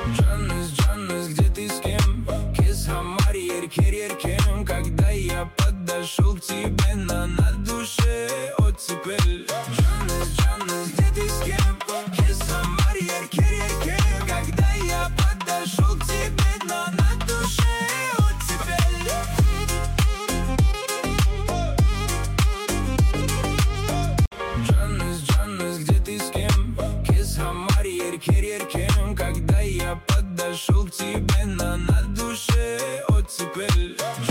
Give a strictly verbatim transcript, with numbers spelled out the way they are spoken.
Джанес, Джанес, где ты с кем? Кис хамар, еркер, еркем. Когда я подошел к тебе, на, на душе оттепель. Джанес, Джанес, где ты с кем? Кис хамар, еркер, еркем. Когда я подошел к тебе, на, на душе оттепель. Джанес, Джанес, где ты с кем? Кис хамар, еркер, еркем. Когда я подошел к тебе, на, на душе оттепель.